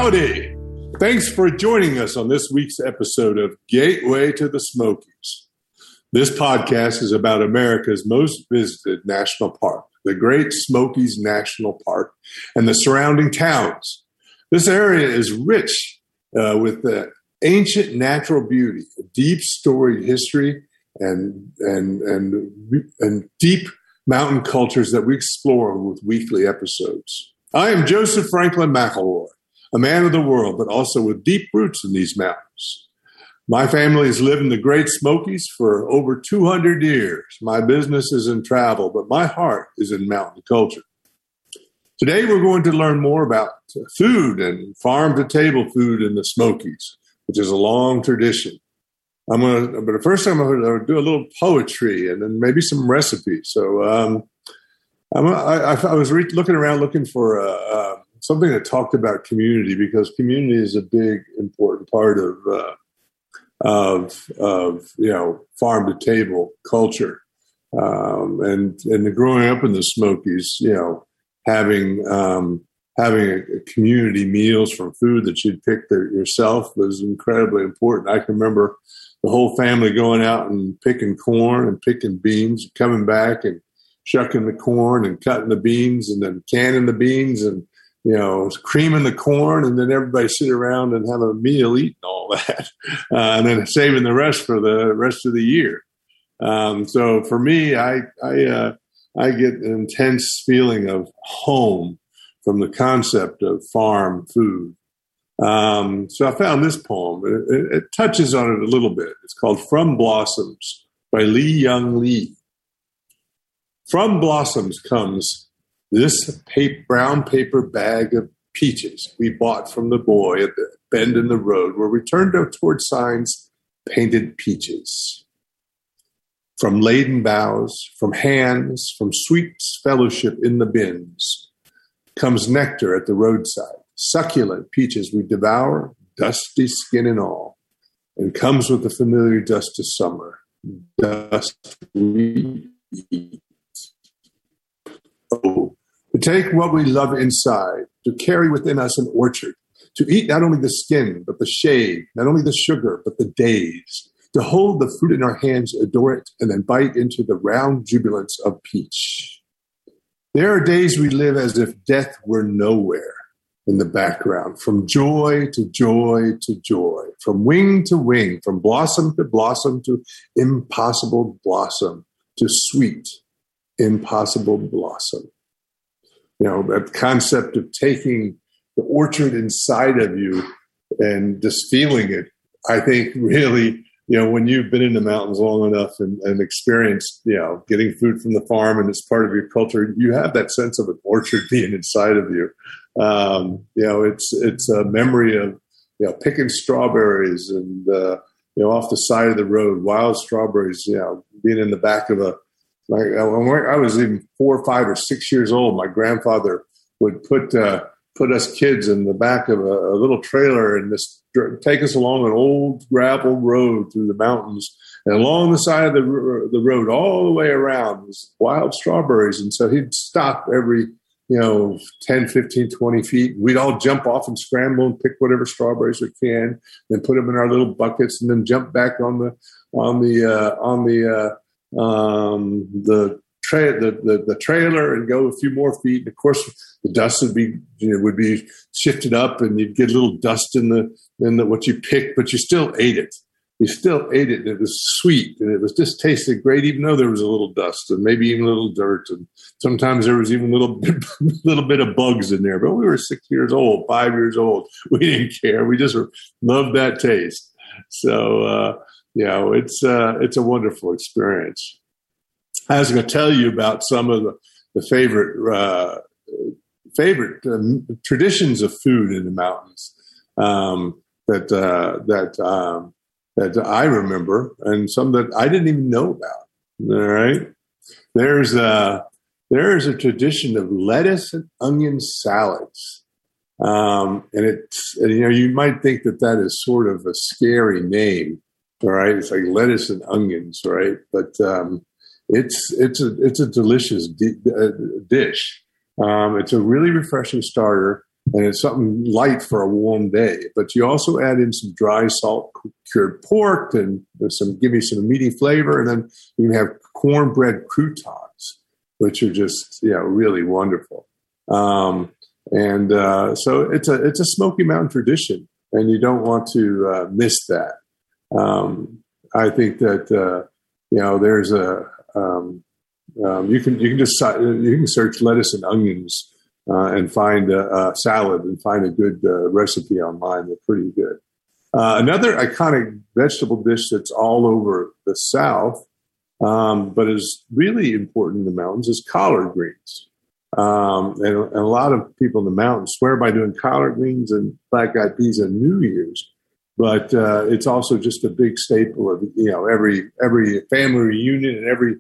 Howdy! Thanks for joining us on this week's episode of Gateway to the Smokies. This podcast is about America's most visited national park, the Great Smokies National Park, and the surrounding towns. This area is rich with ancient natural beauty, deep storied history, and deep mountain cultures that we explore with weekly episodes. I am Joseph Franklin McElroy, a man of the world, but also with deep roots in these mountains. My family has lived in the Great Smokies for over 200 years. My business is in travel, but my heart is in mountain culture. Today, we're going to learn more about food and farm-to-table food in the Smokies, which is a long tradition. But first I'm going to do a little poetry and then maybe some recipes. So I was looking around looking for something that talked about community, because community is a big, important part of farm to table culture, and growing up in the Smokies, having a community meals from food that you'd pick yourself was incredibly important. I can remember the whole family going out and picking corn and picking beans, coming back and shucking the corn and cutting the beans and then canning the beans and creaming the corn, and then everybody sit around and have a meal eating all that, and then saving the rest for the rest of the year. So for me, I get an intense feeling of home from the concept of farm food. So I found this poem. It touches on it a little bit. It's called From Blossoms by Lee Young Lee. From blossoms comes this brown paper bag of peaches we bought from the boy at the bend in the road where we turned out toward signs painted peaches. From laden boughs, from hands, from sweet fellowship in the bins, comes nectar at the roadside, succulent peaches we devour, dusty skin and all, and comes with the familiar dust of summer, dust we eat. Oh, to take what we love inside, to carry within us an orchard, to eat not only the skin, but the shade, not only the sugar, but the days, to hold the fruit in our hands, adore it, and then bite into the round jubilance of peach. There are days we live as if death were nowhere in the background, from joy to joy to joy, from wing to wing, from blossom to impossible blossom, to sweet, impossible blossom. That concept of taking the orchard inside of you and just feeling it, I think really, when you've been in the mountains long enough and experienced, getting food from the farm and it's part of your culture, you have that sense of an orchard being inside of you. It's a memory of, picking strawberries and, off the side of the road, wild strawberries, being in the back of when I was even 4, 5, or 6 years old, my grandfather would put us kids in the back of a little trailer and just take us along an old gravel road through the mountains, and along the side of the road all the way around was wild strawberries. And so he'd stop every 10, 15, 20 feet. We'd all jump off and scramble and pick whatever strawberries we can, then put them in our little buckets, and then jump back on the trailer and go a few more feet. And of course, the dust would be shifted up, and you'd get a little dust in the what you picked, but you still ate it. You still ate it, and it was sweet, and it was just tasted great, even though there was a little dust and maybe even a little dirt, and sometimes there was even a little bit of bugs in there. But we were 6 years old, 5 years old. We didn't care. We just loved that taste. So it's a wonderful experience. I was going to tell you about some of the favorite traditions of food in the mountains that I remember, and some that I didn't even know about. All right, there's a tradition of lettuce and onion salads, and it's you might think that is sort of a scary name, all right? It's like lettuce and onions, right? But it's a delicious dish. It's a really refreshing starter. and it's something light for a warm day. But you also add in some dry salt cured pork and give me some meaty flavor, and then you can have cornbread croutons, which are just really wonderful. So it's a Smoky Mountain tradition, and you don't want to miss that. I think that there's you can search lettuce and onions and find a salad and find a good recipe online. They're pretty good. Another iconic vegetable dish that's all over the South, but is really important in the mountains, is collard greens. And a lot of people in the mountains swear by doing collard greens and black-eyed peas on New Year's. But it's also just a big staple of every family reunion and every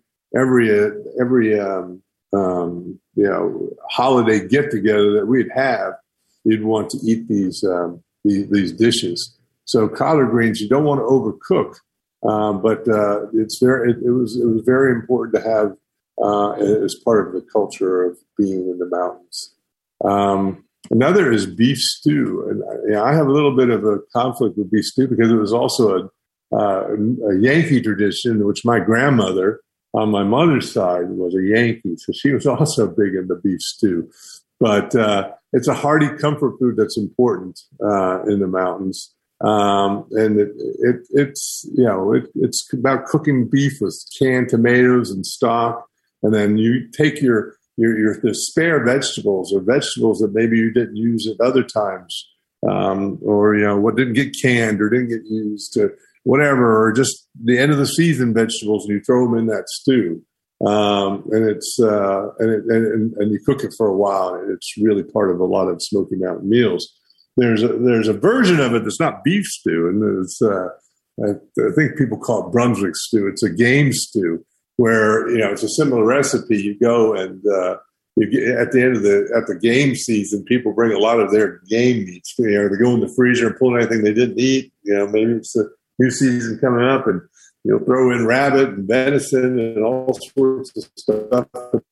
holiday get together that we'd have. You'd want to eat these dishes. So collard greens, you don't want to overcook, but it was very important to have as part of the culture of being in the mountains. Another is beef stew, and I have a little bit of a conflict with beef stew because it was also a Yankee tradition, which my grandmother on my mother's side was a Yankee, so she was also big into beef stew. But it's a hearty comfort food that's important in the mountains, and it's about cooking beef with canned tomatoes and stock, and then you take the spare vegetables or vegetables that maybe you didn't use at other times, or what didn't get canned or didn't get used, to whatever, or just the end of the season vegetables, and you throw them in that stew, and you cook it for a while. And it's really part of a lot of Smoky Mountain meals. There's a version of it that's not beef stew, and it's I think people call it Brunswick stew. It's a game stew, where it's a similar recipe. You go and you get, at the game season, people bring a lot of their game meats. They go in the freezer and pull anything they didn't eat. Maybe it's a new season coming up, and you'll throw in rabbit and venison and all sorts of stuff.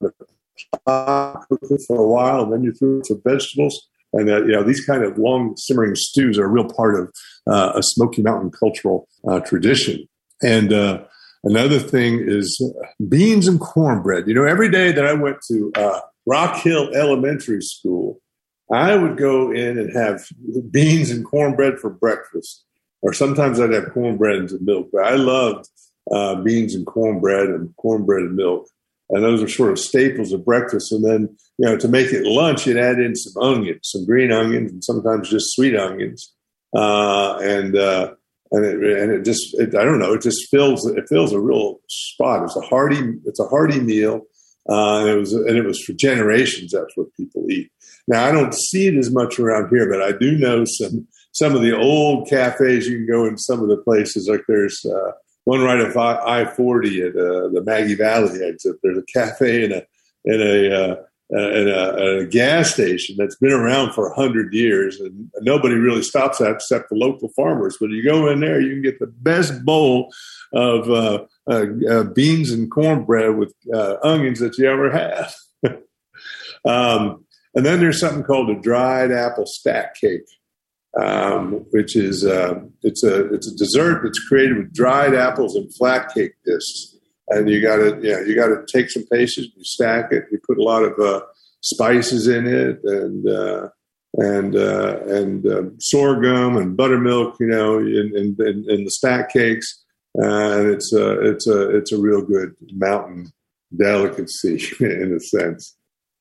Cook it for a while, and then you throw some vegetables. And these kind of long simmering stews are a real part of a Smoky Mountain cultural tradition. And another thing is beans and cornbread. Every day that I went to Rock Hill Elementary School, I would go in and have beans and cornbread for breakfast. Or sometimes I'd have cornbread and milk. But I loved beans and cornbread and milk. And those are sort of staples of breakfast. And then, to make it lunch, you'd add in some onions, some green onions, and sometimes just sweet onions. And it just fills a real spot. It's a hearty meal. And it was for generations. That's what people eat. Now, I don't see it as much around here, but I do know some of the old cafes. You can go in some of the places, like there's one right off I-40 at the Maggie Valley exit. There's a cafe and a gas station that's been around for 100 years, and nobody really stops at except the local farmers. But you go in there, you can get the best bowl of beans and cornbread with onions that you ever have. And then there's something called a dried apple stack cake, which is it's a dessert that's created with dried apples and flat cake discs. And you got to take some patience. You stack it. You put a lot of spices in it, and sorghum and buttermilk. In the stack cakes, and it's a real good mountain delicacy in a sense.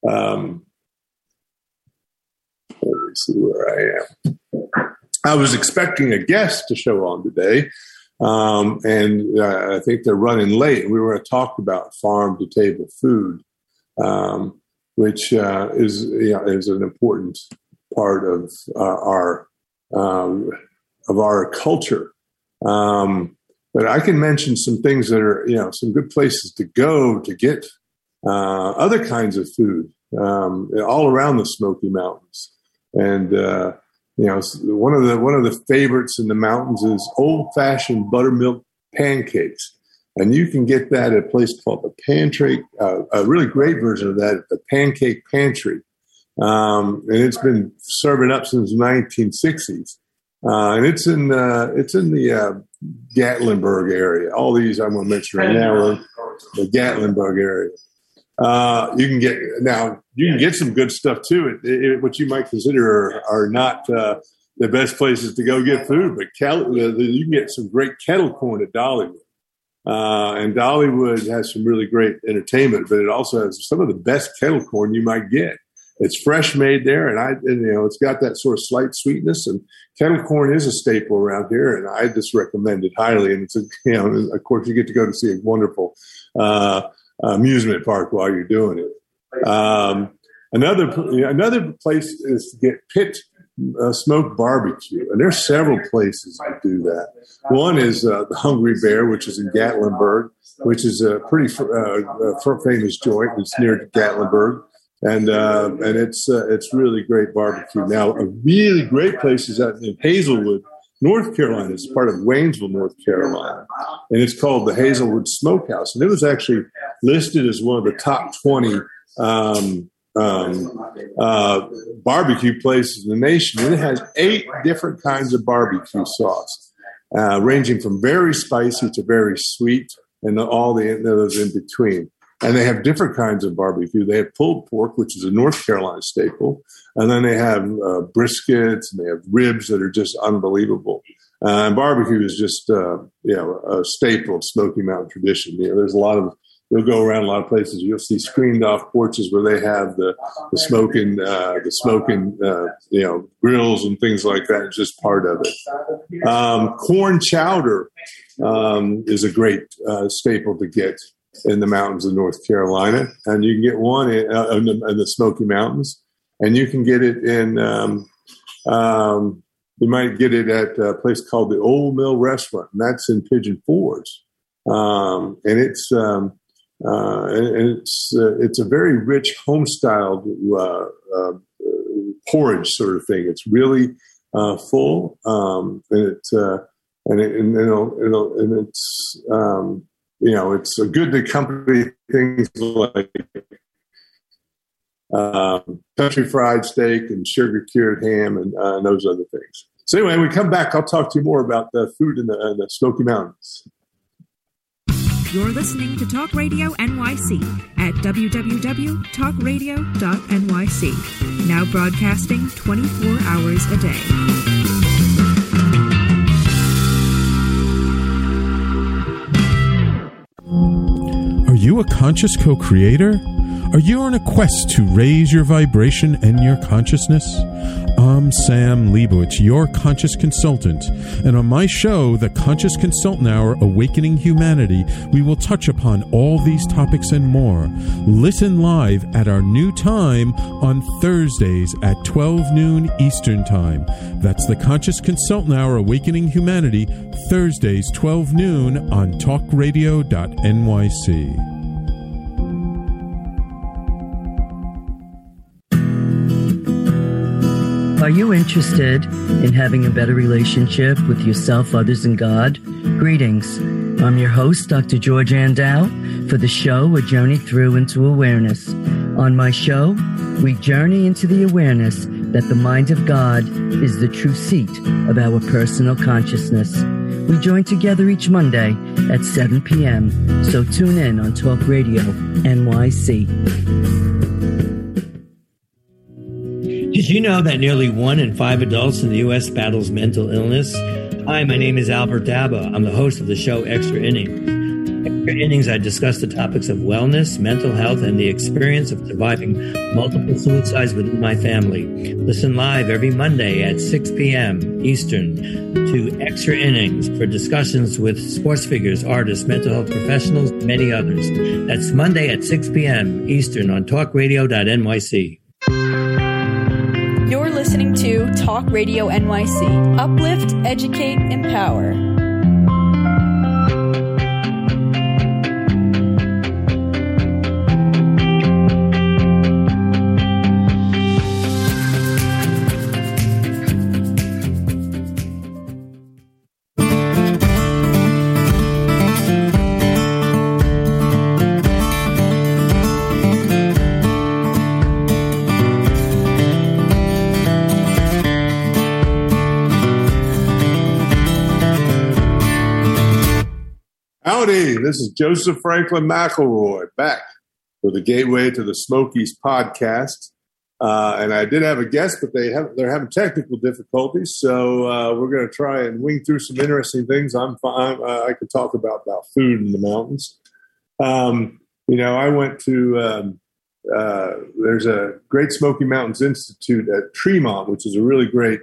Let me see where I am. I was expecting a guest to show on today. And I think they're running late. We were going to talk about farm-to-table food, which is an important part of our culture. But I can mention some things that are some good places to go to get other kinds of food all around the Smoky Mountains. And one of the favorites in the mountains is old-fashioned buttermilk pancakes, and you can get that at a place called the Pantry. A really great version of that at the Pancake Pantry, And it's been serving up since the 1960s. And it's in the Gatlinburg area. All these I'm going to mention right now are in the Gatlinburg area. You can get some good stuff too. What you might consider are not the best places to go get food, but you can get some great kettle corn at Dollywood. And Dollywood has some really great entertainment, but it also has some of the best kettle corn you might get. It's fresh made there, and it's got that sort of slight sweetness. And kettle corn is a staple around here, and I just recommend it highly. And it's of course, you get to go to see a wonderful amusement park while you're doing it. Another place is to get pit smoked barbecue, and there's several places that do that. One is the Hungry Bear, which is in Gatlinburg, which is a pretty famous joint. It's near Gatlinburg, and it's really great barbecue. Now, a really great place is out in Hazelwood, North Carolina. It's part of Waynesville, North Carolina, and it's called the Hazelwood Smokehouse, and it was actually listed as one of the top 20 barbecue places in the nation. And it has 8 different kinds of barbecue sauce, ranging from very spicy to very sweet, and all the others in between. And they have different kinds of barbecue. They have pulled pork, which is a North Carolina staple, and then they have briskets, and they have ribs that are just unbelievable. And barbecue is just a staple of Smoky Mountain tradition. There's a lot of You'll go around a lot of places. You'll see screened off porches where they have the smoking grills and things like that. It's just part of it. Corn chowder is a great staple to get in the mountains of North Carolina, and you can get one in the Smoky Mountains, and you can get it in. You might get it at a place called the Old Mill Restaurant, and that's in Pigeon Forge, and it's a very rich home-styled porridge sort of thing. It's really full, it's a good to accompany things like country fried steak and sugar cured ham and those other things. So anyway, when we come back, I'll talk to you more about the food in the Smoky Mountains. You're listening to Talk Radio NYC at www.talkradio.nyc. Now broadcasting 24 hours a day. Are you a conscious co-creator? Are you on a quest to raise your vibration and your consciousness? I'm Sam Leibowitz, your conscious consultant, and on my show, The Conscious Consultant Hour, Awakening Humanity, we will touch upon all these topics and more. Listen live at our new time on Thursdays at 12 noon Eastern Time. That's The Conscious Consultant Hour, Awakening Humanity, Thursdays 12 noon on talkradio.nyc. Are you interested in having a better relationship with yourself, others, and God? Greetings. I'm your host, Dr. George Andow, for the show A Journey Through into Awareness. On my show, we journey into the awareness that the mind of God is the true seat of our personal consciousness. We join together each Monday at 7 p.m., so tune in on Talk Radio NYC. Did you know that nearly 1 in 5 adults in the U.S. battles mental illness? Hi, my name is Albert Daba. I'm the host of the show Extra Innings. Extra Innings, I discuss the topics of wellness, mental health, and the experience of surviving multiple suicides within my family. Listen live every Monday at 6 p.m. Eastern to Extra Innings for discussions with sports figures, artists, mental health professionals, and many others. That's Monday at 6 p.m. Eastern on talkradio.nyc. You're listening to Talk Radio NYC. Uplift, educate, empower. Howdy, this is Joseph Franklin McElroy back for the Gateway to the Smokies podcast. And I did have a guest, but they're having technical difficulties. So we're going to try and wing through some interesting things. I could talk about food in the mountains. I went to, there's a Great Smoky Mountains Institute at Tremont, which is a really great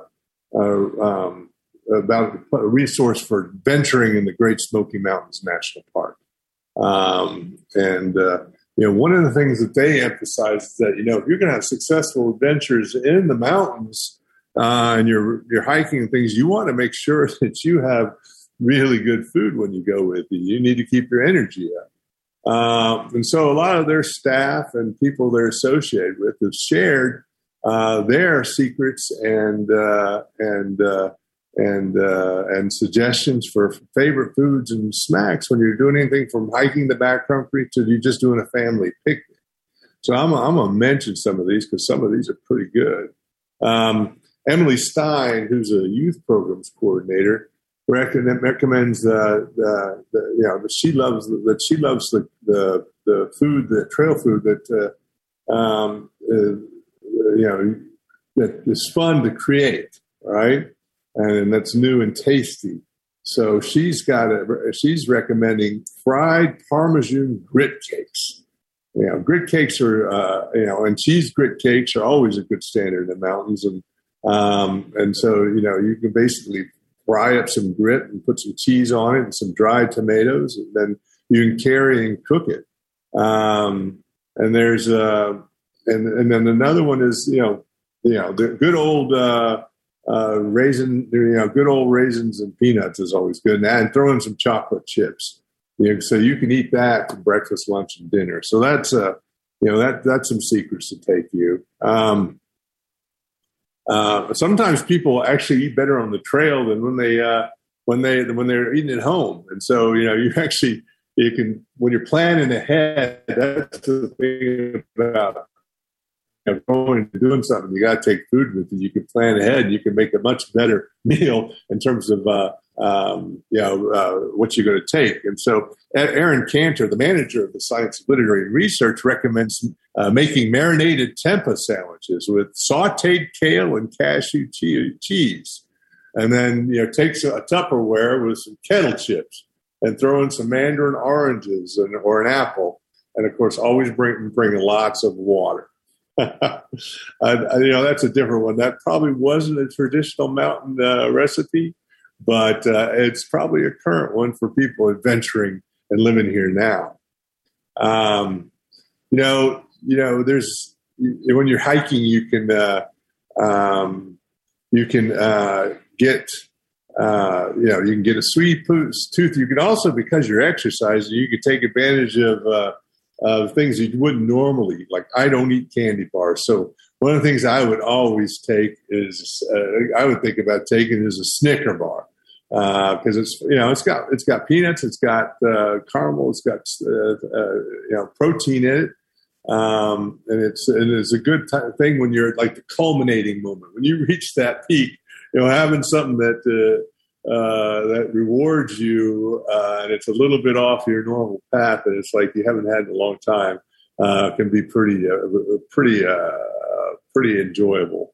about a resource for venturing in the Great Smoky Mountains National Park. One of the things that they emphasize is that, if you're going to have successful adventures in the mountains and you're hiking and things, you want to make sure that you have really good food when you go with you. You need to keep your energy up. And so a lot of their staff and people they're associated with have shared their secrets and suggestions for favorite foods and snacks when you're doing anything from hiking the backcountry to you just doing a family picnic. So I'm going to mention some of these because some of these are pretty good. Emily Stein, who's a youth programs coordinator, recommends that she loves the food, the trail food that is fun to create, right? And that's new and tasty. So she's recommending fried Parmesan grit cakes. Grit cakes are, and cheese grit cakes are always a good standard in the mountains. And so, you can basically fry up some grit and put some cheese on it and some dried tomatoes, and then you can carry and cook it. And there's, and then another one is, the good old, good old raisins and peanuts is always good. And throw in some chocolate chips. So you can eat that for breakfast, lunch, and dinner. So that's that's some secrets to take you. Sometimes people actually eat better on the trail than when they're eating at home. And so you can when you're planning ahead. That's the thing about going and doing something. You got to take food with you. You can plan ahead. You can make a much better meal in terms of what you're going to take. And so Aaron Cantor, the manager of the Science of Literary Research, recommends making marinated tempeh sandwiches with sautéed kale and cashew cheese. And then, takes a Tupperware with some kettle chips and throw in some mandarin oranges or an apple. And, of course, always bring lots of water. That's a different one. That probably wasn't a traditional mountain recipe, but it's probably a current one for people adventuring and living here now. There's when you're hiking, you can get a sweet tooth. You can also, because you're exercising, you can take advantage of things that you wouldn't normally eat. Like I don't eat candy bars. So one of the things I would always take is, I would think about taking is a Snicker bar. Cause it's got peanuts, it's got, caramel, it's got, protein in it. And it's a good thing when you're at like the culminating moment, when you reach that peak, having something that rewards you, and it's a little bit off your normal path, and it's like you haven't had in a long time, can be pretty enjoyable.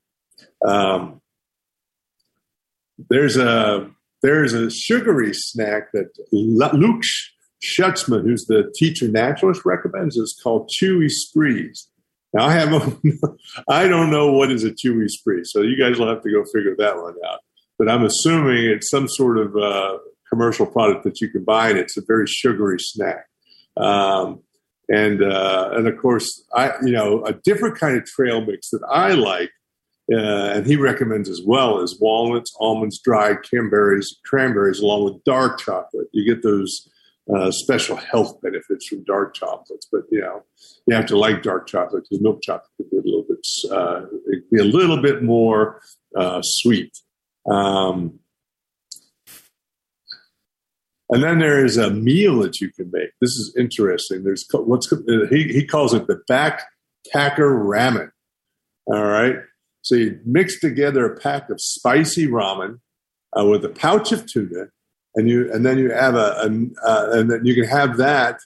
There's a sugary snack that Luke Schutzman, who's the teacher naturalist, recommends. It's called Chewy Sprees. Now I don't know what is a Chewy Spree, so you guys will have to go figure that one out. But I'm assuming it's some sort of commercial product that you can buy, and it's a very sugary snack. And of course, a different kind of trail mix that I like, and he recommends as well, is walnuts, almonds, dried cranberries, along with dark chocolate. You get those special health benefits from dark chocolates, but you have to like dark chocolate because milk chocolate can be a little bit more sweet. And then there is a meal that you can make. This is interesting. There's he calls it the backpacker ramen. All right. So you mix together a pack of spicy ramen with a pouch of tuna, and then you have and then you can have that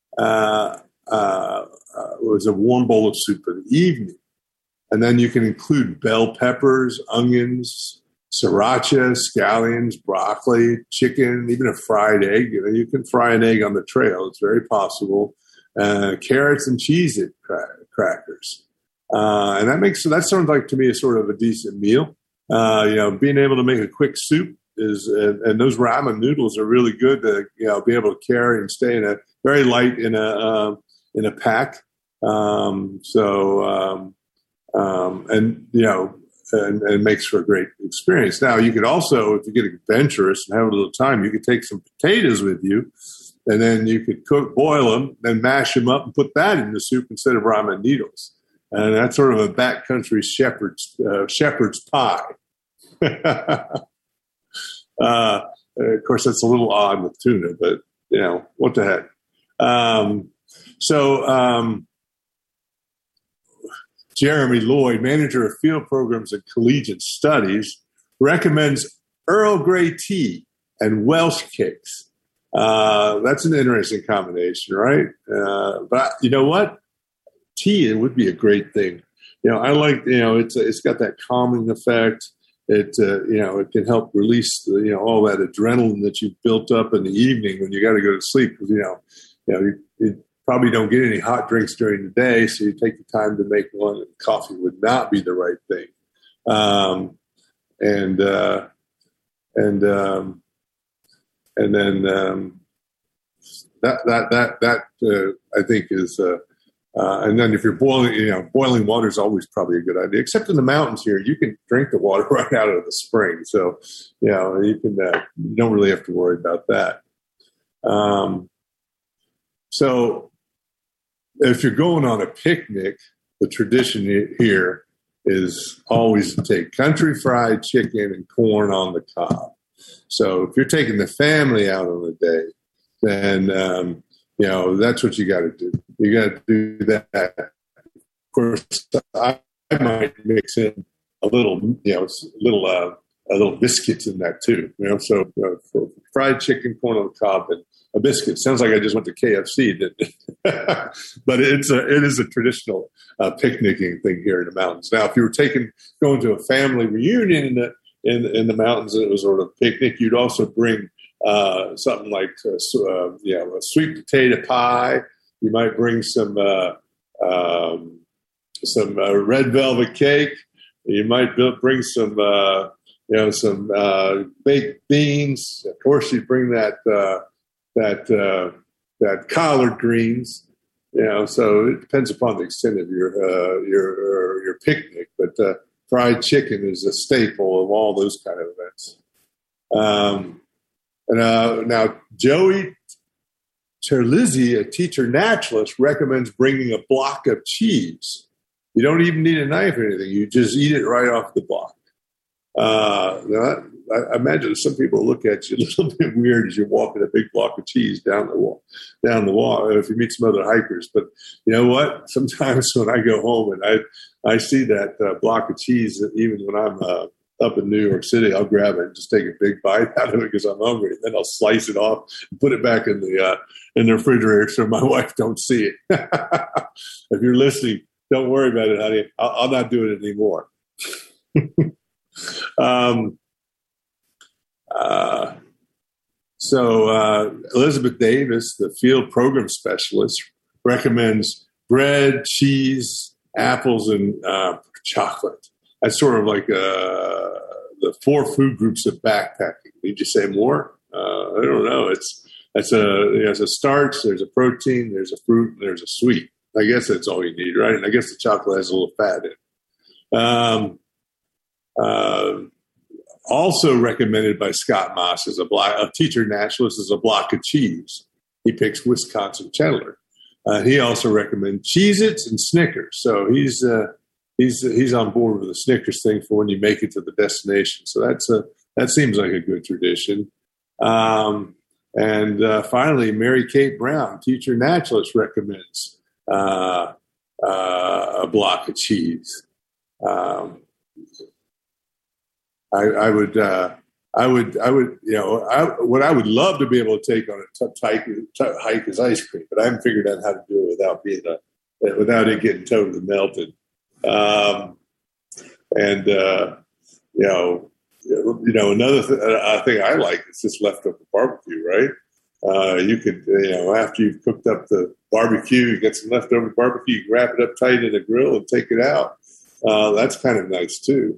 was a warm bowl of soup in the evening, and then you can include bell peppers, onions, sriracha, scallions, broccoli, chicken, even a fried egg. You can fry an egg on the trail; it's very possible. Carrots and Cheez-It crackers, and that sounds like to me a sort of a decent meal. Being able to make a quick soup and those ramen noodles are really good to be able to carry and stay in a very light in a pack. And it makes for a great experience. Now you could also, if you get adventurous and have a little time, you could take some potatoes with you, and then you could boil them, then mash them up and put that in the soup instead of ramen noodles. And that's sort of a backcountry shepherd's pie. Of course, that's a little odd with tuna, but what the heck. Jeremy Lloyd, manager of field programs and collegiate studies, recommends Earl Grey tea and Welsh cakes. That's an interesting combination, right? But you know what? Tea, it would be a great thing. I like, it's got that calming effect. It can help release all that adrenaline that you've built up in the evening when you got to go to sleep. Because you probably don't get any hot drinks during the day, so you take the time to make one. And coffee would not be the right thing. And then that I think is. And then if you're boiling water is always probably a good idea. Except in the mountains here, you can drink the water right out of the spring, so you can you don't really have to worry about that. So if you're going on a picnic, the tradition here is always to take country fried chicken and corn on the cob. So if you're taking the family out on a day, then that's what you got to do. You got to do that. Of course, I might mix in a little biscuits in that too. So for fried chicken, corn on the cob, and a biscuit. Sounds like I just went to KFC, didn't it? But it is a traditional picnicking thing here in the mountains. Now, if you were going to a family reunion in the mountains, and it was sort of a picnic, you'd also bring something like a sweet potato pie. You might bring some red velvet cake. You might bring some baked beans. Of course, you bring that collard greens. So it depends upon the extent of your picnic. But fried chicken is a staple of all those kind of events. Now, Joey Terlizzi, a teacher naturalist, recommends bringing a block of cheese. You don't even need a knife or anything. You just eat it right off the block. Now, I imagine some people look at you a little bit weird as you're walking a big block of cheese down the wall, if you meet some other hikers. But you know what? Sometimes when I go home and I see that block of cheese, even when I'm up in New York City, I'll grab it and just take a big bite out of it because I'm hungry. And then I'll slice it off and put it back in the refrigerator so my wife don't see it. If you're listening, don't worry about it, honey. I'll not do it anymore. So Elizabeth Davis, the field program specialist, recommends bread, cheese, apples, and chocolate. That's sort of like the 4 food groups of backpacking. Need you say more? I don't know. There's a starch, there's a protein, there's a fruit, and there's a sweet. I guess that's all you need, right? And I guess the chocolate has a little fat in it. Also recommended by Scott Moss as a teacher naturalist is a block of cheese. He picks Wisconsin cheddar. He also recommends Cheez-Its and Snickers. So he's on board with the Snickers thing for when you make it to the destination. So that seems like a good tradition. And finally, Mary Kate Brown, teacher naturalist, recommends a block of cheese. I I would, what I would love to be able to take on a tough hike is ice cream, but I haven't figured out how to do it without it getting totally melted. Another thing I like is just leftover barbecue, right? You could, after you've cooked up the barbecue, you get some leftover barbecue, you wrap it up tight in a grill and take it out. That's kind of nice too.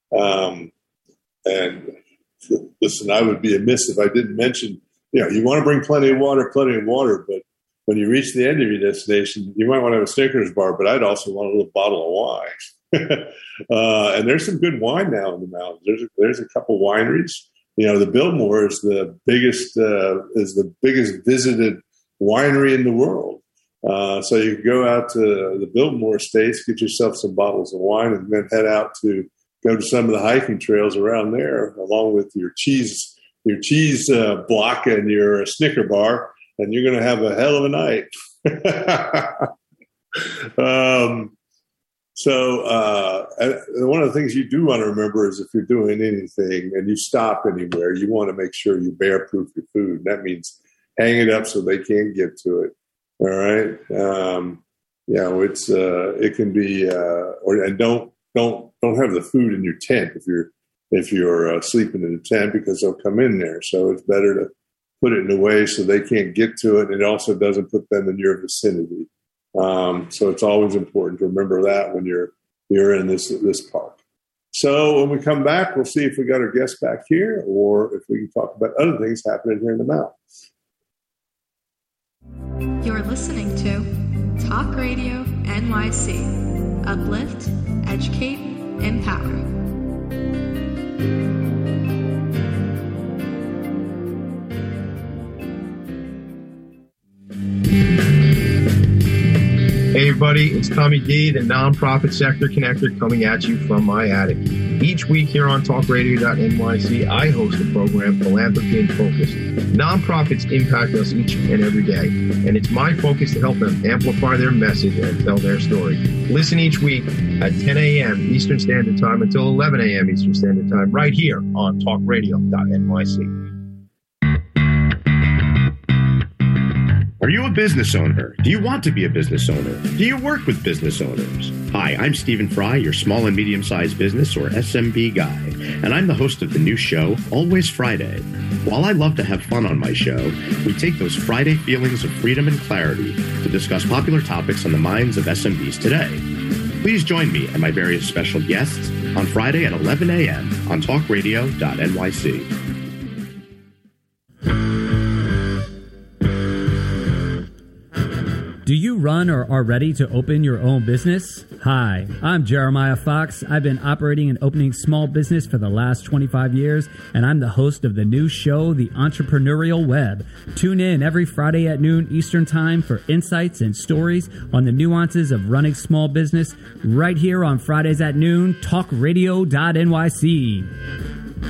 And listen, I would be amiss if I didn't mention, you want to bring plenty of water, but when you reach the end of your destination, you might want to have a Snickers bar, but I'd also want a little bottle of wine. And there's some good wine now in the mountains. There's a couple wineries. The Biltmore is the biggest visited winery in the world. So you can go out to the Biltmore Estates, get yourself some bottles of wine, and then head out to go to some of the hiking trails around there, along with your cheese block and your Snicker bar, and you're going to have a hell of a night. So one of the things you do want to remember is if you're doing anything and you stop anywhere, you want to make sure you bear-proof your food. And that means hang it up so they can't get to it. All right. It can be, and don't have the food in your tent if you're sleeping in a tent, because they'll come in there. So it's better to put it in a way so they can't get to it. And it also doesn't put them in your vicinity. So it's always important to remember that when you're in this park. So when we come back, we'll see if we got our guests back here or if we can talk about other things happening here in the mountains. You're listening to Talk Radio NYC. Uplift, educate, empower. Hey everybody, it's Tommy D, the Nonprofit Sector Connector, coming at you from my attic. Each week here on TalkRadio.nyc, I host a program, Philanthropy in Focus. Nonprofits impact us each and every day, and it's my focus to help them amplify their message and tell their story. Listen each week at 10 a.m. Eastern Standard Time until 11 a.m. Eastern Standard Time, right here on TalkRadio.nyc. Are you a business owner? Do you want to be a business owner? Do you work with business owners? Hi, I'm Stephen Fry, your small and medium-sized business, or SMB guy, and I'm the host of the new show, Always Friday. While I love to have fun on my show, we take those Friday feelings of freedom and clarity to discuss popular topics on the minds of SMBs today. Please join me and my various special guests on Friday at 11 a.m. on talkradio.nyc. Do you run or are ready to open your own business? Hi, I'm Jeremiah Fox. I've been operating and opening small business for the last 25 years, and I'm the host of the new show, The Entrepreneurial Web. Tune in every Friday at noon Eastern Time for insights and stories on the nuances of running small business right here on Fridays at noon, talkradio.nyc.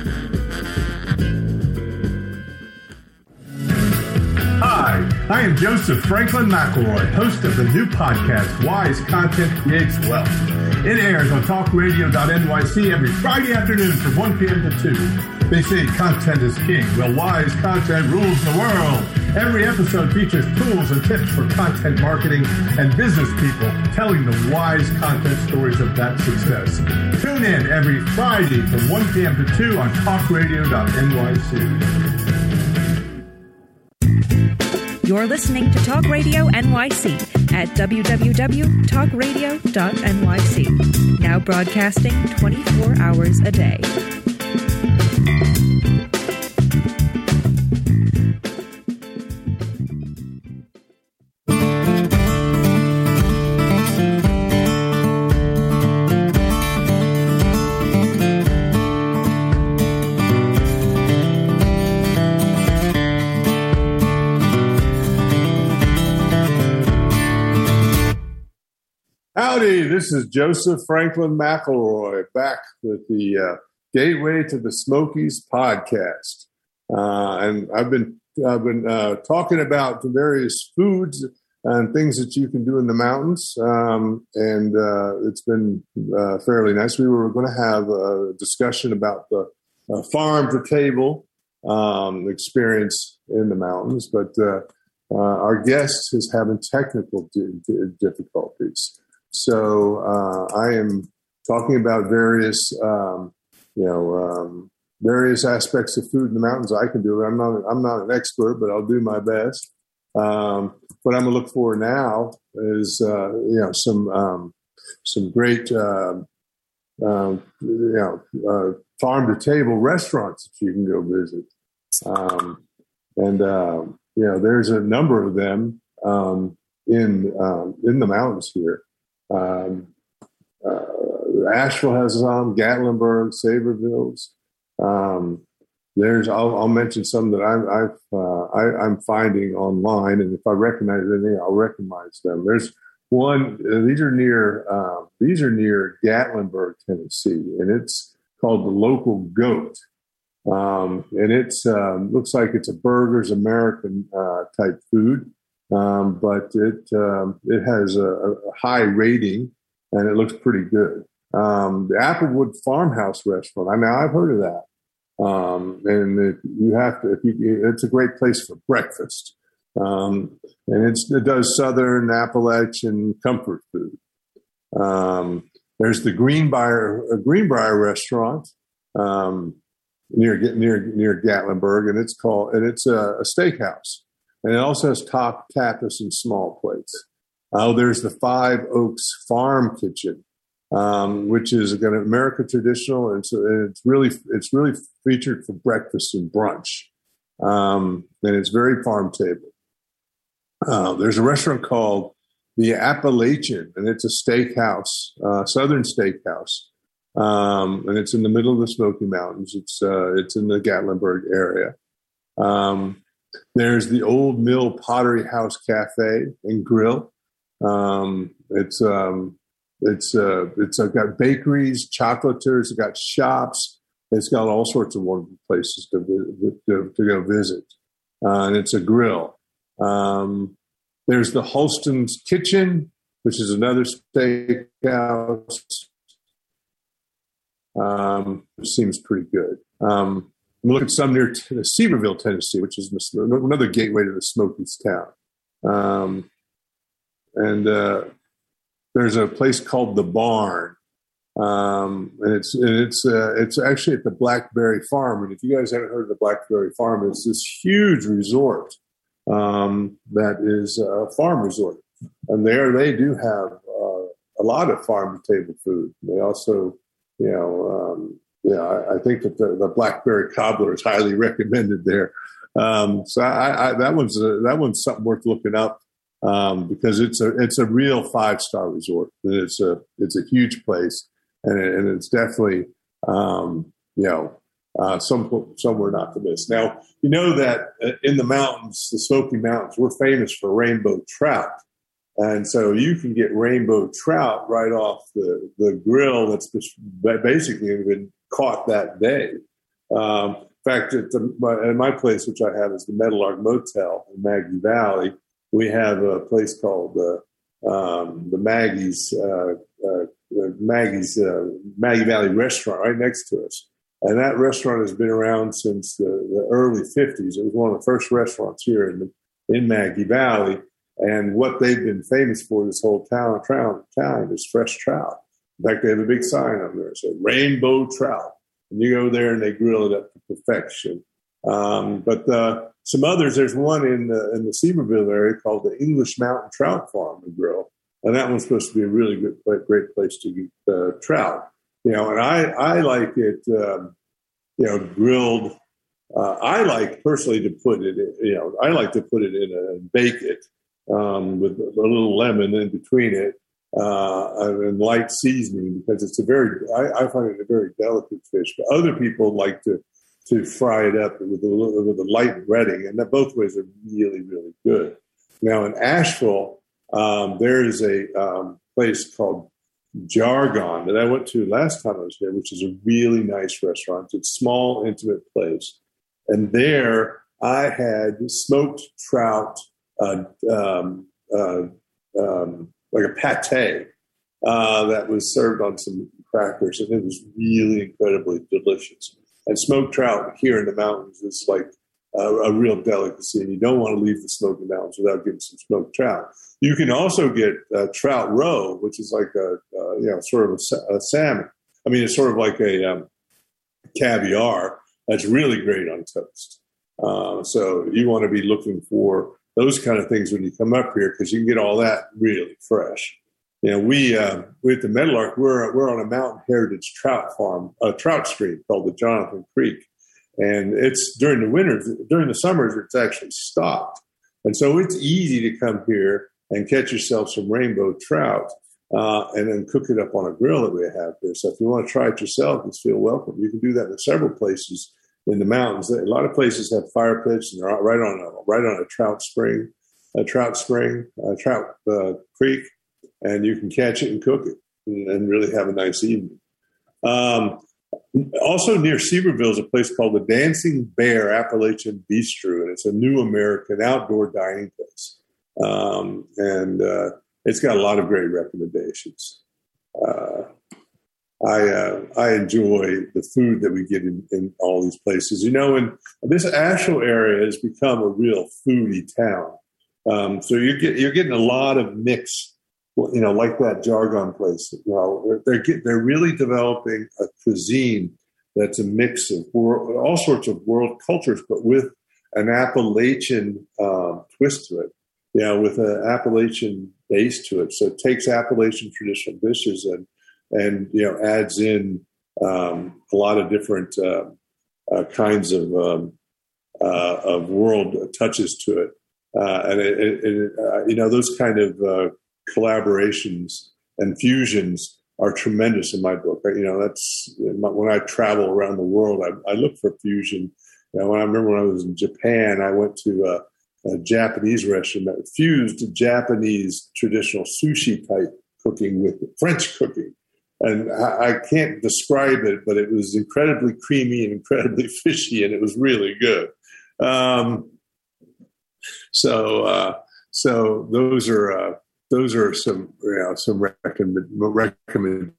Hi, I am Joseph Franklin McElroy, host of the new podcast, Wise Content Creates Wealth. It airs on talkradio.nyc every Friday afternoon from 1 p.m. to 2. They say content is king. Well, wise content rules the world. Every episode features tools and tips for content marketing and business people telling the wise content stories of that success. Tune in every Friday from 1 p.m. to 2 on talkradio.nyc. You're listening to Talk Radio NYC at www.talkradio.nyc. Now broadcasting 24 hours a day. Howdy, this is Joseph Franklin McElroy back with the Gateway to the Smokies podcast. And I've been talking about the various foods and things that you can do in the mountains. And it's been fairly nice. We were going to have a discussion about the farm to table experience in the mountains, but our guest is having technical difficulties. So I am talking about various various aspects of food in the mountains I can do. I'm not an expert, but I'll do my best. What I'm going to look for now is some great farm to table restaurants that you can go visit. There's a number of them in the mountains here. Asheville has some, Gatlinburg, Savervilles. I'll mention some that I'm finding online, and if I recognize anything, I'll recognize them. There's one. These are near Gatlinburg, Tennessee, and it's called the Local Goat. And it's looks like it's a Burgers American type food, but it has a high rating, and it looks pretty good. The Applewood Farmhouse Restaurant. I've heard of that. And you have to. It's a great place for breakfast, and it does Southern Appalachian comfort food. There's the Greenbrier Restaurant near Gatlinburg, and it's a steakhouse, and it also has top tapas and small plates. There's the Five Oaks Farm Kitchen, which is again American traditional, and so it's really featured for breakfast and brunch, and it's very farm table. There's a restaurant called the Appalachian, and it's a steakhouse, Southern steakhouse, and it's in the middle of the Smoky Mountains. It's in the Gatlinburg area. There's the Old Mill Pottery House Cafe and Grill. It's got bakeries, chocolatiers, it's got shops. It's got all sorts of wonderful places to go visit. And it's a grill. There's the Holston's Kitchen, which is another steakhouse. It seems pretty good. Look at some near Seaverville, Tennessee, which is another gateway to the Smokies town. There's a place called The Barn, and it's actually at the Blackberry Farm. And if you guys haven't heard of the Blackberry Farm, it's this huge resort that is a farm resort, and there they do have a lot of farm to table food. They also, I think that the Blackberry Cobbler is highly recommended there. So that one's something worth looking up. Because it's a real 5-star resort. It's a huge place, and it's definitely somewhere not to miss. Now you know that in the mountains, the Smoky Mountains, we're famous for rainbow trout, and so you can get rainbow trout right off the grill that's basically been caught that day. In fact, at my place, which I have, is the Meadowlark Motel in Maggie Valley. We have a place called the Maggie Valley Restaurant right next to us, and that restaurant has been around since the early '50s. It was one of the first restaurants here in Maggie Valley, and what they've been famous for this whole town is fresh trout. In fact, they have a big sign on there that says "Rainbow Trout," and you go there and they grill it up to perfection. But some others, there's one in the Seaverville area called the English Mountain Trout Farm and Grill, and that one's supposed to be a really great place to get trout. And I like it, grilled. I like personally to put it, I like to put it in and bake it with a little lemon in between it and light seasoning, because it's I find it a very delicate fish. But other people like to fry it up with a light breading, and that both ways are really, really good. Now in Asheville, there is a place called Jargon that I went to last time I was here, which is a really nice restaurant. It's a small, intimate place, and there I had smoked trout, like a pate, that was served on some crackers, and it was really incredibly delicious. And smoked trout here in the mountains is like a real delicacy, and you don't want to leave the Smoky Mountains without getting some smoked trout. You can also get trout roe, which is like sort of a salmon. I mean, it's sort of like a caviar that's really great on toast. So you want to be looking for those kind of things when you come up here, because you can get all that really fresh. We at the Meadowlark, we're on a mountain heritage trout farm, a trout stream called the Jonathan Creek. And it's during the summers, it's actually stocked. And so it's easy to come here and catch yourself some rainbow trout and then cook it up on a grill that we have here. So if you want to try it yourself, just feel welcome. You can do that in several places in the mountains. A lot of places have fire pits, and they're right on a trout creek, and you can catch it and cook it and really have a nice evening. Also near Sevierville is a place called the Dancing Bear Appalachian Bistro, and it's a new American outdoor dining place. And it's got a lot of great recommendations. I enjoy the food that we get in all these places. And this Asheville area has become a real foodie town. So you're getting a lot of mix. Like that Jargon place. They're really developing a cuisine that's a mix of all sorts of world cultures, but with an Appalachian twist to it. With an Appalachian base to it. So it takes Appalachian traditional dishes and adds in a lot of different kinds of world touches to it. And those kind of collaborations and fusions are tremendous in my book. That's when I travel around the world, I look for fusion. I remember when I was in Japan, I went to a Japanese restaurant that fused Japanese traditional sushi type cooking with French cooking. And I can't describe it, but it was incredibly creamy and incredibly fishy, and it was really good. So those are some recommendations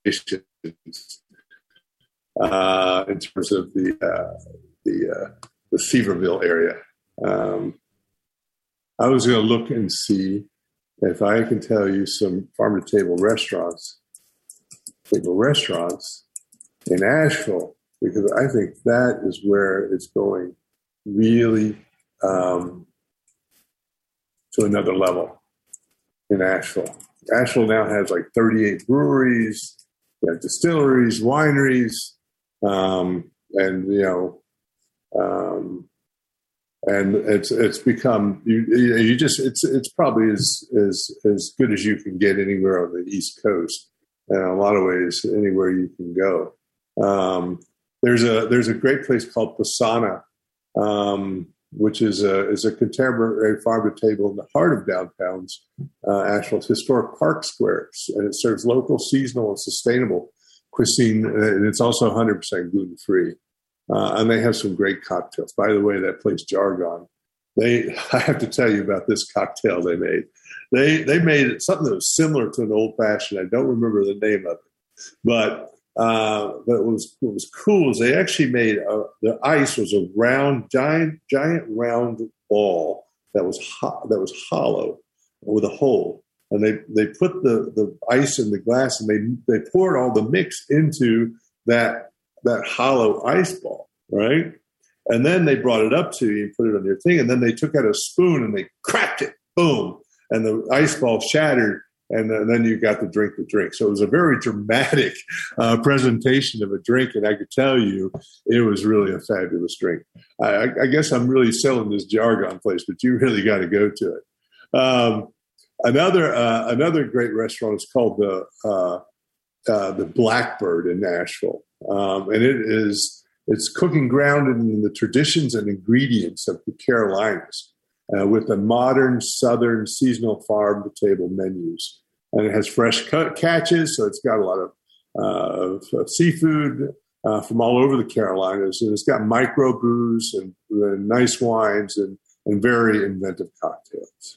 in terms of the Sevierville area. I was going to look and see if I can tell you some farm-to-table restaurants in Asheville, because I think that is where it's going really to another level. In Asheville. Asheville now has like 38 breweries, distilleries, wineries, and it's become it's probably as good as you can get anywhere on the East Coast. In a lot of ways, anywhere you can go. There's a great place called Pisana, which is a contemporary farm-to-table in the heart of downtown's Asheville's historic park squares, and it serves local, seasonal, and sustainable cuisine, and it's also 100% gluten-free. And they have some great cocktails. By the way, that place Jargon, I have to tell you about this cocktail they made. They made it something that was similar to an old-fashioned. I don't remember the name of it, but what was cool is they actually made the ice was a round, giant round ball that was hollow with a hole, and they put the ice in the glass, and they poured all the mix into that hollow ice ball, right? And then they brought it up to you and put it on your thing, and then they took out a spoon and they cracked it, boom, and the ice ball shattered. And then you got to drink the drink. So it was a very dramatic presentation of a drink. And I could tell you it was really a fabulous drink. I guess I'm really selling this Jargon place, but you really got to go to it. Another great restaurant is called the Blackbird in Nashville. And it's cooking grounded in the traditions and ingredients of the Carolinas. With the modern Southern seasonal farm-to-table menus. And it has fresh catches, so it's got a lot of seafood from all over the Carolinas. And it's got microbrews and nice wines and very inventive cocktails.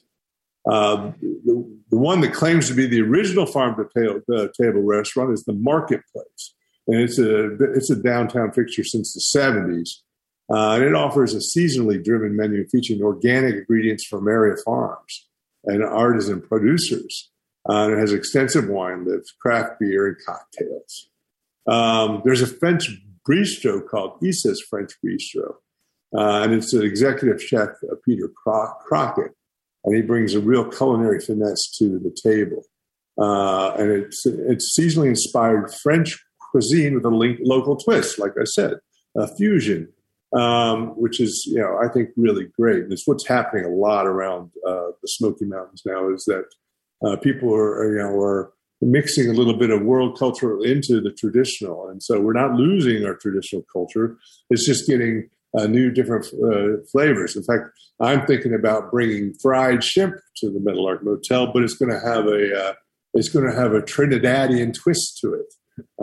The one that claims to be the original farm-to-table restaurant is the Marketplace. and it's a downtown fixture since the 70s. And it offers a seasonally driven menu featuring organic ingredients from area farms and artisan producers. And it has extensive wine lists, craft beer, and cocktails. There's a French bistro called Issa's French Bistro. And it's an executive chef, Peter Crockett. And he brings a real culinary finesse to the table. And it's seasonally inspired French cuisine with a local twist, like I said, a fusion. Which is, I think really great. And it's what's happening a lot around the Smoky Mountains now is that people are mixing a little bit of world culture into the traditional. And so we're not losing our traditional culture. It's just getting new, different flavors. In fact, I'm thinking about bringing fried shrimp to the Meadowlark Motel, but it's going to have a Trinidadian twist to it.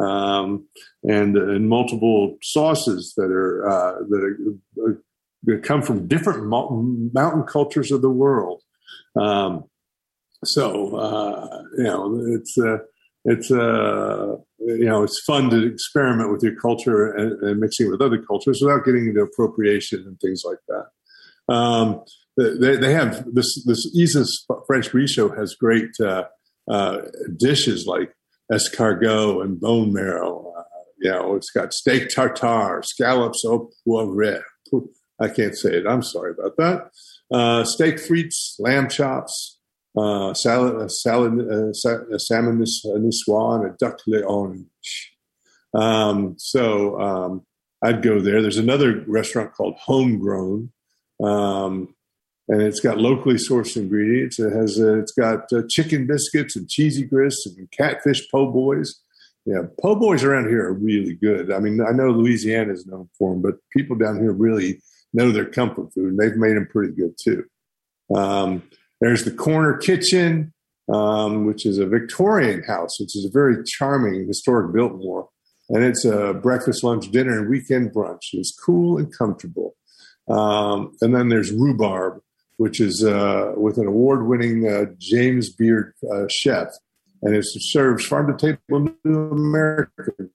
And multiple sauces that come from different mountain cultures of the world. It's fun to experiment with your culture and mixing it with other cultures without getting into appropriation and things like that. They have this Issa's French Bistro has great dishes like escargot and bone marrow. It's got steak tartare, scallops au poivre. I can't say it. I'm sorry about that. Steak frites, lamb chops, salmon niçoise, and a duck l'orange. I'd go there. There's another restaurant called Homegrown. And it's got locally sourced ingredients. It's got chicken biscuits and cheesy grits and catfish po' boys. Yeah, po' boys around here are really good. I mean, I know Louisiana is known for them, but people down here really know their comfort food, and they've made them pretty good too. There's the Corner Kitchen, which is a Victorian house, which is a very charming historic Biltmore, and it's a breakfast, lunch, dinner, and weekend brunch. It's cool and comfortable. And then there's Rhubarb, which is with an award-winning James Beard chef, and it serves farm-to-table New American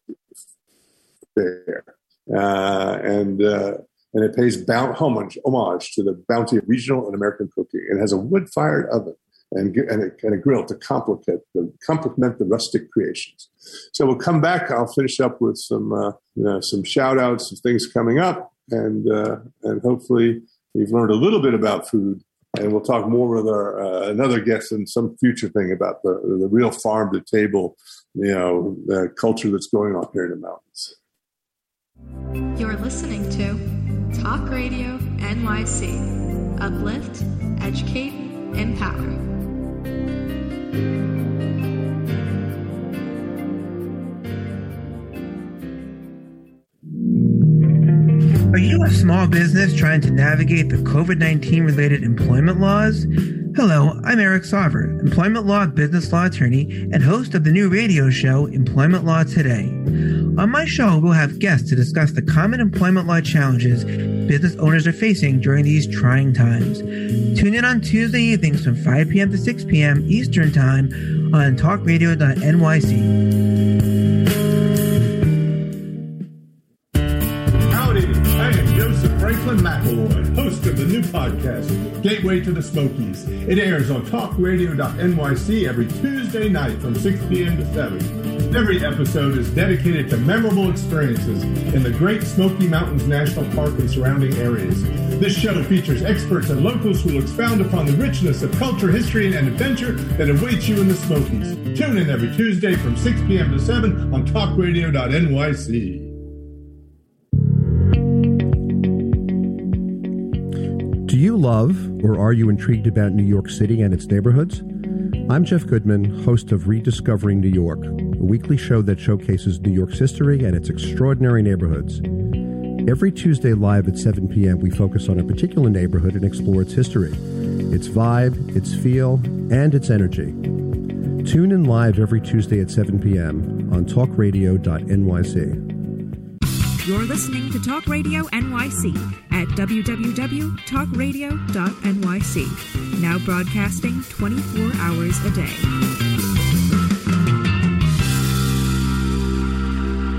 fare. And it pays homage to the bounty of regional and American cooking. It has a wood-fired oven and a grill to complement the rustic creations. So we'll come back. I'll finish up with some shout-outs of things coming up, and hopefully you've learned a little bit about food, and we'll talk more with our another guest in some future thing about the real farm to table, the culture that's going on here in the mountains. You're listening to Talk Radio NYC. Uplift, educate, empower. Are you a small business trying to navigate the COVID-19 related employment laws? Hello, I'm Eric Sauver, employment law business law attorney and host of the new radio show, Employment Law Today. On my show, we'll have guests to discuss the common employment law challenges business owners are facing during these trying times. Tune in on Tuesday evenings from 5 p.m. to 6 p.m. Eastern Time on talkradio.nyc. Franklin McElroy, host of the new podcast, Gateway to the Smokies. It airs on talkradio.nyc every Tuesday night from 6 p.m. to 7. Every episode is dedicated to memorable experiences in the Great Smoky Mountains National Park and surrounding areas. This show features experts and locals who will expound upon the richness of culture, history, and adventure that awaits you in the Smokies. Tune in every Tuesday from 6 p.m. to 7 on talkradio.nyc. Do you love or are you intrigued about New York City and its neighborhoods? I'm Jeff Goodman, host of Rediscovering New York, a weekly show that showcases New York's history and its extraordinary neighborhoods. Every Tuesday live at 7 p.m., we focus on a particular neighborhood and explore its history, its vibe, its feel, and its energy. Tune in live every Tuesday at 7 p.m. on talkradio.nyc. You're listening to Talk Radio NYC at www.talkradio.nyc. Now broadcasting 24 hours a day.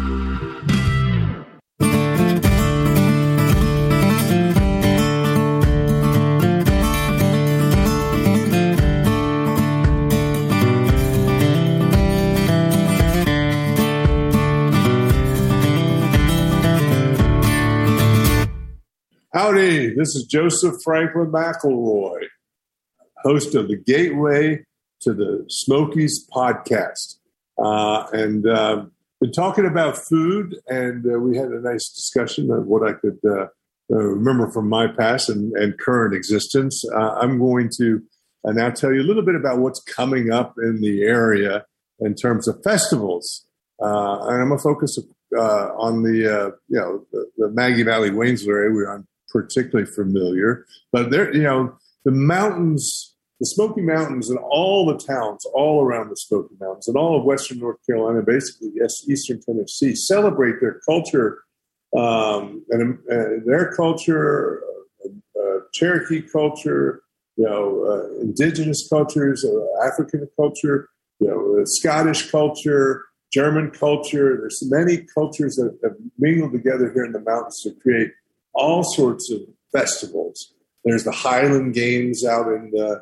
Howdy, this is Joseph Franklin McElroy, host of the Gateway to the Smokies podcast. And been talking about food, and we had a nice discussion of what I could remember from my past and current existence. I'm going to now tell you a little bit about what's coming up in the area in terms of festivals. And I'm going to focus on the Maggie Valley, Waynesville area, where I'm particularly familiar. But there, the mountains, the Smoky Mountains, and all the towns all around the Smoky Mountains and all of western North Carolina, basically eastern Tennessee, celebrate their culture and their culture, Cherokee culture, indigenous cultures, African culture, Scottish culture, German culture. There's many cultures that have mingled together here in the mountains to create all sorts of festivals. There's the Highland Games out in the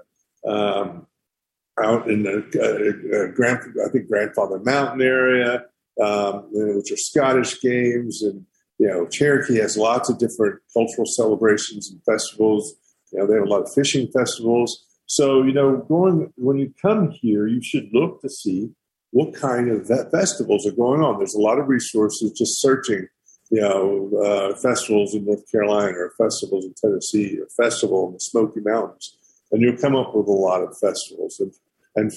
Grandfather Mountain area, which are Scottish games, and Cherokee has lots of different cultural celebrations and festivals. They have a lot of fishing festivals. So when you come here, you should look to see what kind of festivals are going on. There's a lot of resources just searching, festivals in North Carolina or festivals in Tennessee or festival in the Smoky Mountains, and you'll come up with a lot of festivals. And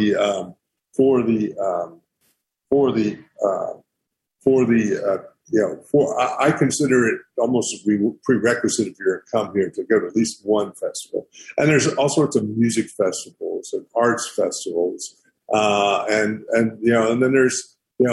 I consider it almost a prerequisite if you're to come here to go to at least one festival. And there's all sorts of music festivals and arts festivals. And then there's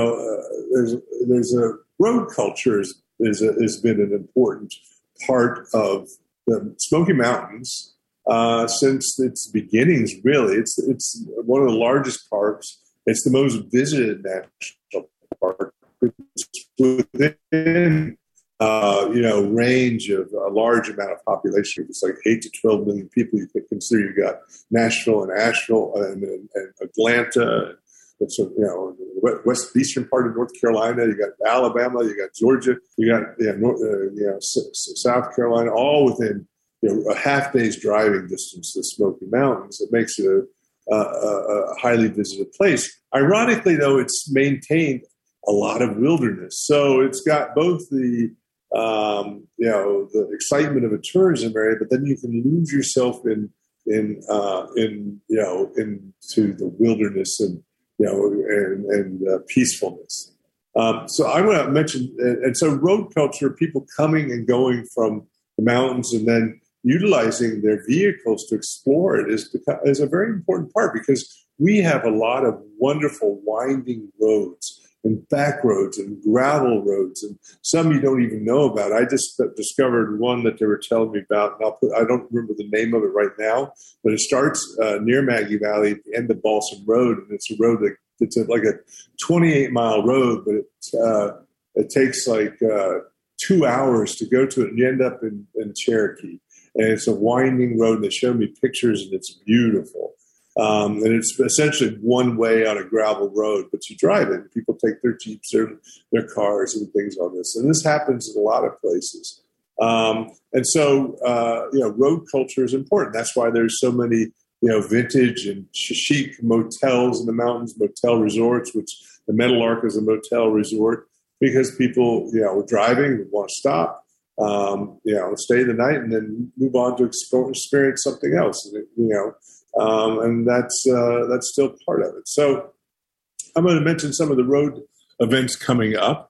a road culture has been an important part of the Smoky Mountains since its beginnings. Really, it's one of the largest parks. It's the most visited national park. It's within range of a large amount of population. It's like 8 to 12 million people. You can consider you got Nashville and Asheville and Atlanta. It's west eastern part of North Carolina. You got Alabama. You got Georgia. You got South Carolina. All within a half day's driving distance to the Smoky Mountains. It makes it a highly visited place. Ironically, though, it's maintained a lot of wilderness. So it's got both the excitement of a tourism area, but then you can lose yourself into the wilderness and peacefulness. So I want to mention, and so road culture, people coming and going from the mountains and then utilizing their vehicles to explore it is a very important part, because we have a lot of wonderful winding roads and back roads and gravel roads, and some you don't even know about. I just discovered one that they were telling me about, and I don't remember the name of it right now, but it starts near Maggie Valley at the end of Balsam Road, and it's a road it's like a 28-mile road, but it takes like 2 hours to go to it, and you end up in Cherokee. And it's a winding road, and they showed me pictures, and it's beautiful. And it's essentially one way on a gravel road, but you drive it. People take their Jeeps or their cars and things on this. And this happens in a lot of places. And so road culture is important. That's why there's so many, vintage and chic motels in the mountains, motel resorts, which the Meadowlark is a motel resort, because people, driving, want to stop, stay the night and then move on to experience something else, and that's still part of it. So I'm going to mention some of the road events coming up.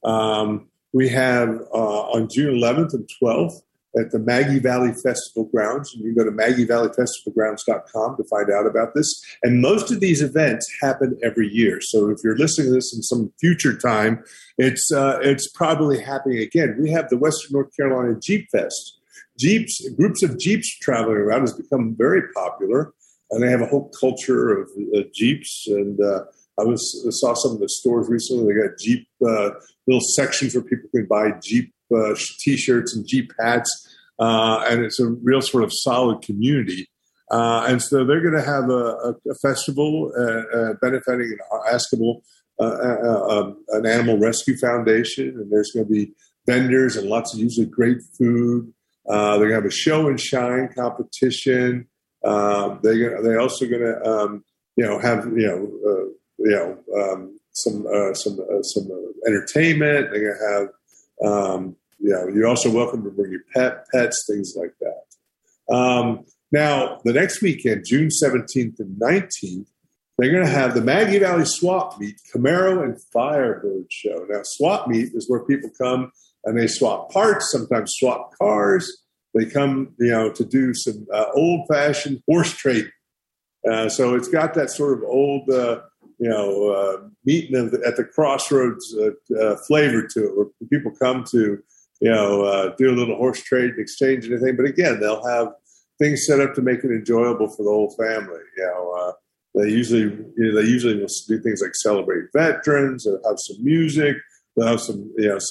We have on June 11th and 12th at the Maggie Valley Festival Grounds. And you can go to MaggieValleyFestivalGrounds.com to find out about this. And most of these events happen every year. So if you're listening to this in some future time, it's probably happening again. We have the Western North Carolina Jeep Fest. Groups of Jeeps traveling around has become very popular, and they have a whole culture of Jeeps. And I saw some of the stores recently. They got Jeep little sections where people can buy Jeep T-shirts and Jeep hats, and it's a real sort of solid community. And so they're going to have a festival benefiting an animal rescue foundation, and there's going to be vendors and lots of usually great food. They're going to have a show and shine competition. They're also going to have some entertainment. They're going to have you're also welcome to bring your pets, things like that. Now, the next weekend, June 17th and 19th, they're going to have the Maggie Valley Swap Meet Camaro and Firebird show. Now, swap meet is where people come and they swap parts, sometimes swap cars. They come, to do some old-fashioned horse trading. So it's got that sort of old, meeting at the crossroads flavor to it, where people come to, do a little horse trade and exchange anything. But again, they'll have things set up to make it enjoyable for the whole family. They usually will do things like celebrate veterans, or have some music. They'll have some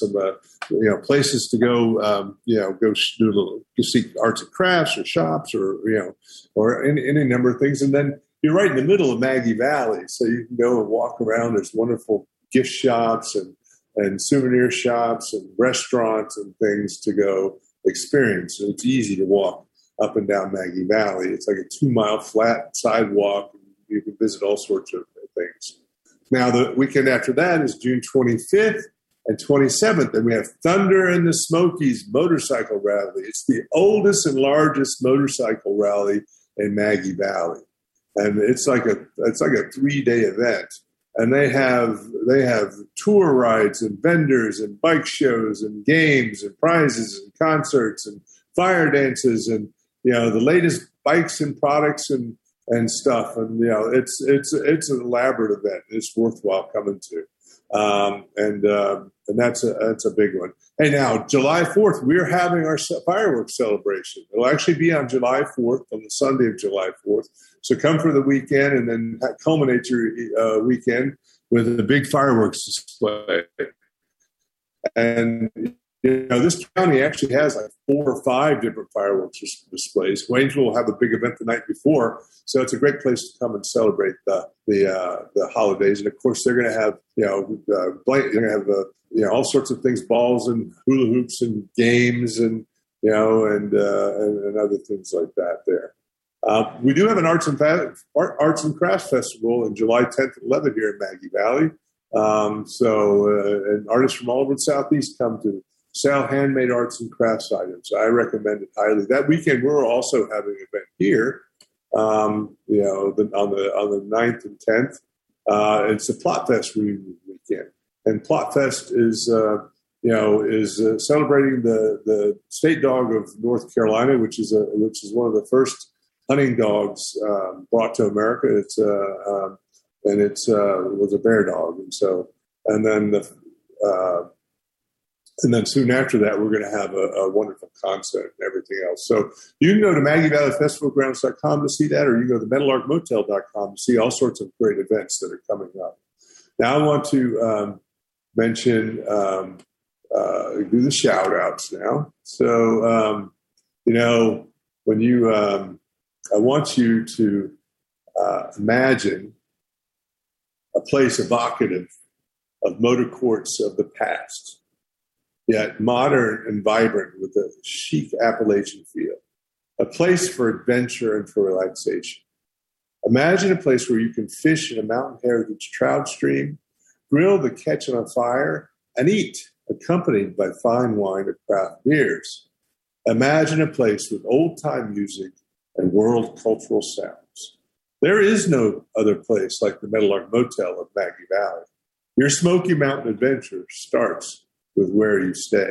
places to go, go see arts and crafts or shops or any number of things. And then you're right in the middle of Maggie Valley, so you can go and walk around. There's wonderful gift shops and souvenir shops and restaurants and things to go experience. So it's easy to walk up and down Maggie Valley. It's like a 2-mile flat sidewalk. You can visit all sorts of things. Now, the weekend after that is June 25th and 27th, and we have Thunder in the Smokies Motorcycle Rally. It's the oldest and largest motorcycle rally in Maggie Valley, and it's like a 3-day event. And they have tour rides and vendors and bike shows and games and prizes and concerts and fire dances and the latest bikes and products and stuff. And it's an elaborate event. It's worthwhile coming to. And that's a big one. Hey, now July 4th, we're having our fireworks celebration. It'll actually be on July 4th, on the Sunday of July 4th. So come for the weekend and then culminate your weekend with a big fireworks display. And this county actually has like 4 or 5 different fireworks displays. Waynesville will have a big event the night before, so it's a great place to come and celebrate the holidays. And of course, they're going to have they're going to have all sorts of things, balls and hula hoops and games and other things like that there. We do have an arts and crafts festival in July 10th and 11th here in Maggie Valley. And artists from all over the Southeast come to sell handmade arts and crafts items. I recommend it highly. That weekend, we're also having an event here, on the 9th and 10th. It's a Plot Fest weekend, and Plot Fest is celebrating the state dog of North Carolina, which is one of the first hunting dogs brought to America. It was a bear dog, and then soon after that, we're going to have a wonderful concert and everything else. So you can go to MaggieValleyFestivalGrounds.com to see that, or you can go to MeadowlarkMotel.com to see all sorts of great events that are coming up. Now I want to mention, do the shout-outs now. So, when you, I want you to imagine a place evocative of motor courts of the past, yet modern and vibrant with a chic Appalachian feel. A place for adventure and for relaxation. Imagine a place where you can fish in a mountain heritage trout stream, grill the catch on fire, and eat, accompanied by fine wine or craft beers. Imagine a place with old-time music and world cultural sounds. There is no other place like the Meadowlark Motel of Maggie Valley. Your Smoky Mountain adventure starts with where you stay.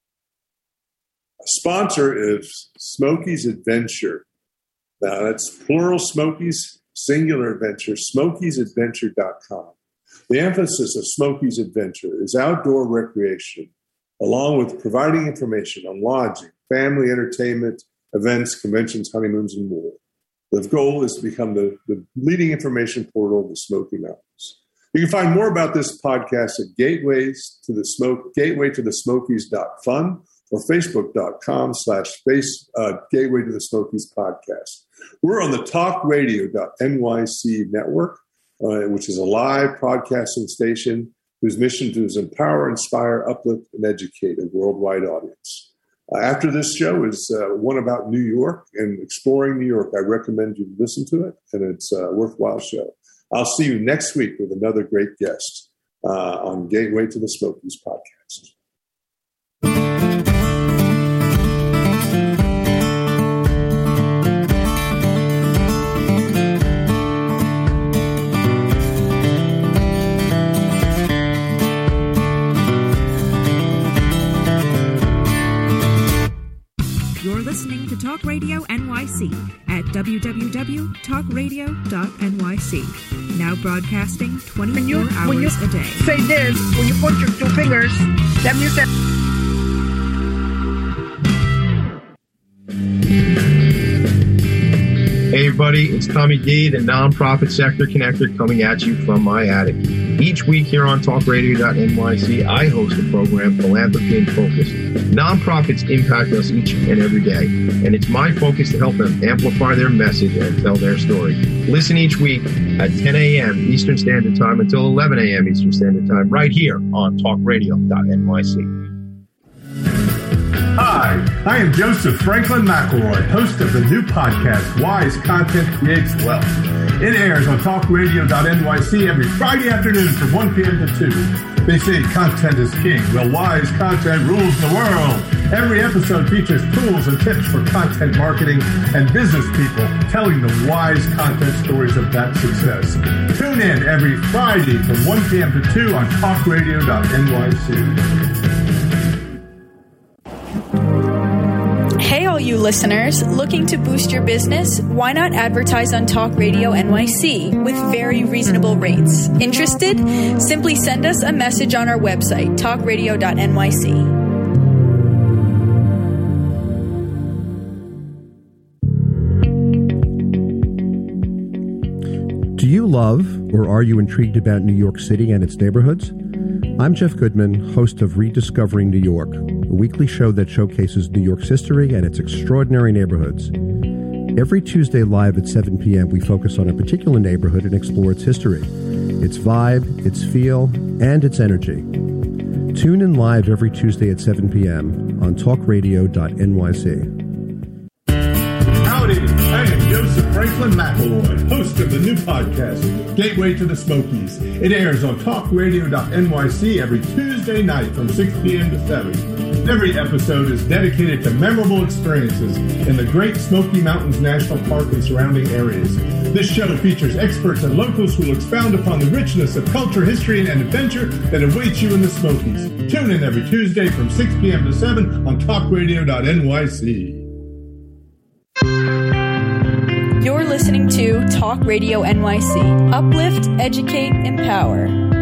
A sponsor is Smokies Adventure. Now that's plural Smokies, singular adventure, smokiesadventure.com. The emphasis of Smokies Adventure is outdoor recreation, along with providing information on lodging, family entertainment, events, conventions, honeymoons, and more. The goal is to become the leading information portal of the Smoky Mountains. You can find more about this podcast at gatewaytothesmokies.fun or facebook.com/Gateway to the Smokies podcast. We're on the talkradio.nyc network, which is a live podcasting station whose mission is empower, inspire, uplift, and educate a worldwide audience. After this show is one about New York and exploring New York. I recommend you listen to it, and it's a worthwhile show. I'll see you next week with another great guest on Gateway to the Smokies podcast. You're listening to Talk Radio NYC at www.talkradio.nyc. Now broadcasting 24 hours a day. Say this, when you put your two fingers, that means that... Hey everybody, it's Tommy D, the Nonprofit Sector Connector, coming at you from my attic. Each week here on TalkRadio.nyc, I host a program, Philanthropy in Focus. Nonprofits impact us each and every day, and it's my focus to help them amplify their message and tell their story. Listen each week at 10 a.m. Eastern Standard Time until 11 a.m. Eastern Standard Time, right here on TalkRadio.nyc. Hi, I am Joseph Franklin McElroy, host of the new podcast, Wise Content Creates Wealth. It airs on talkradio.nyc every Friday afternoon from 1 p.m. to 2. They say content is king. Well, wise content rules the world. Every episode features tools and tips for content marketing and business people telling the wise content stories of that success. Tune in every Friday from 1 p.m. to 2 on talkradio.nyc. Hey, all you listeners, looking to boost your business? Why not advertise on Talk Radio NYC with very reasonable rates? Interested? Simply send us a message on our website, talkradio.nyc. Do you love or are you intrigued about New York City and its neighborhoods? I'm Jeff Goodman, host of Rediscovering New York, a weekly show that showcases New York's history and its extraordinary neighborhoods. Every Tuesday live at 7 p.m., we focus on a particular neighborhood and explore its history, its vibe, its feel, and its energy. Tune in live every Tuesday at 7 p.m. on talkradio.nyc. Howdy, I am Joseph Franklin McElroy, host of the new podcast, Gateway to the Smokies. It airs on talkradio.nyc every Tuesday night from 6 p.m. to 7. Every episode is dedicated to memorable experiences in the Great Smoky Mountains National Park and surrounding areas. This show features experts and locals who will expound upon the richness of culture, history, and adventure that awaits you in the Smokies. Tune in every Tuesday from 6 p.m. to 7 on talkradio.nyc. You're listening to Talk Radio NYC. Uplift, educate, empower.